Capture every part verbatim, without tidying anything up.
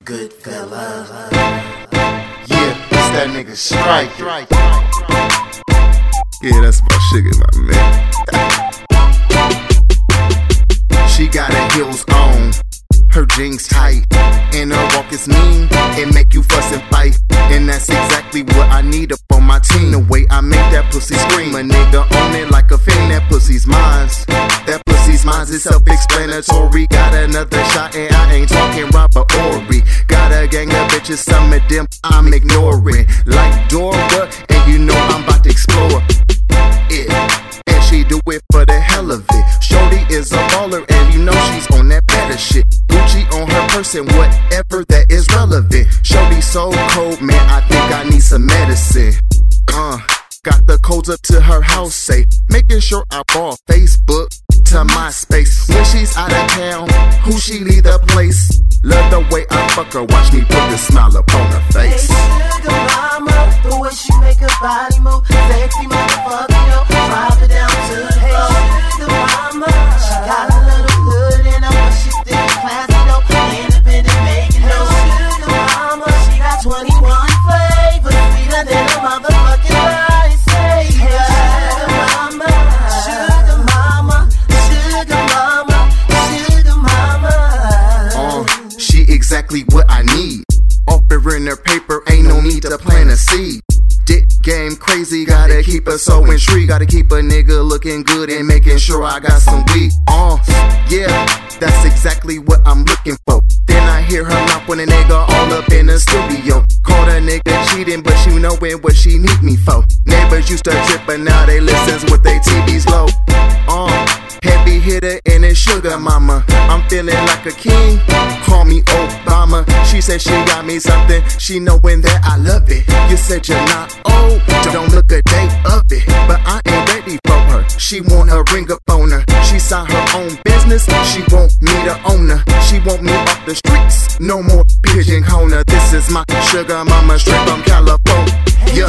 good fella. Yeah, it's that nigga Strike. Yeah, that's my sugar, my man. She got her heels on, her jeans tight, and her walk is mean. It make you fuss and fight, and that's exactly what I need up on my team. The way I make that pussy scream, a nigga on it like a fiend. That pussy's mine, that pussy's mine is self-explanatory. Got another shot and I ain't talking Robert Ory. Got a gang of bitches, some of them I'm ignoring, like Dora, and you know I'm about to explore it. And she do it for the hell of it. Shorty is a baller and you know she's on that better shit. Gucci on her person, whatever that is relevant. Shorty so cold, man, I think I need some medicine. Uh, got the codes up to her house safe, making sure I brought Facebook to MySpace. When she's out of town, who she leave the place? Love the way I fuck her, watch me put the smile up on her face. Hey, sugar mama, the way she make her body move, sexy motherfucker, yo, drive her down to the hey, sugar mama, she got a little hood in her, but she still classy though, independent making no. Sugar mama, she got twenty-one flavors, sweeter than a motherfucking rice. Hey, sugar mama, sugar mama, sugar mama, sugar mama. Uh, she exactly what I need. Offering her paper, ain't no need to plant a seed. Dick game crazy, gotta keep her so intrigued. Gotta keep a nigga looking good and making sure I got some weed. Uh, yeah, that's exactly what I'm looking for. Then I hear her mouth when a nigga all up in the studio. Caught a nigga cheating, but she knowin' what she need me for. Neighbors used to trip, but now they listens with they T Vs low. Uh, heavy hitter and it's sugar mama. I'm feeling like a king, call me Obama. She said she got me something, she knowin' that I love it. You said you're not old, don't look a day of it, but I ain't ready for her. She want a ring up on her, she saw her own business, she want me to own her. She want me off the streets, no more pigeon corner. This is my sugar mama, straight from California. Yeah,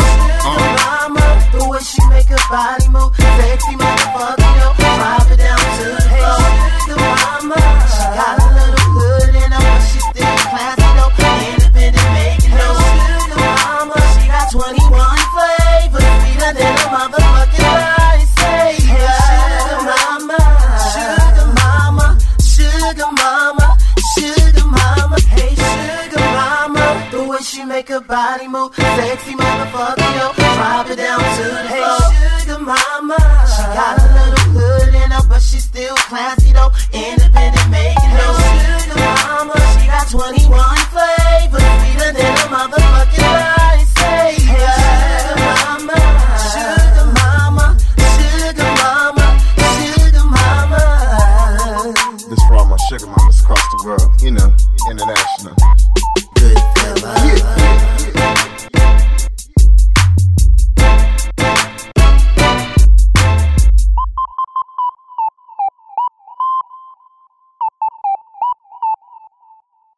uh. Mama, the way she make her body move, sexy motherfucker, yo, drive her down to the hey, sugar mama, she got a little hood in her, but she still classy though, independent making no. Sugar mama, she got twenty-one flavors, sweeter than a motherfucking rice. Hey, sugar mama, sugar mama, sugar mama, sugar mama. Hey, sugar mama, the way she make her body move, sexy motherfucker, yo, drive her down to the hey, sugar mama, she got a little hood in her, but she still classy though, independent making no. Sugar mama, she got twenty-one flavors, sweeter than a motherfucking rice. Hey, sugar mama, sugar mama, sugar mama, sugar mama. This for all my sugar mamas across the world, you know.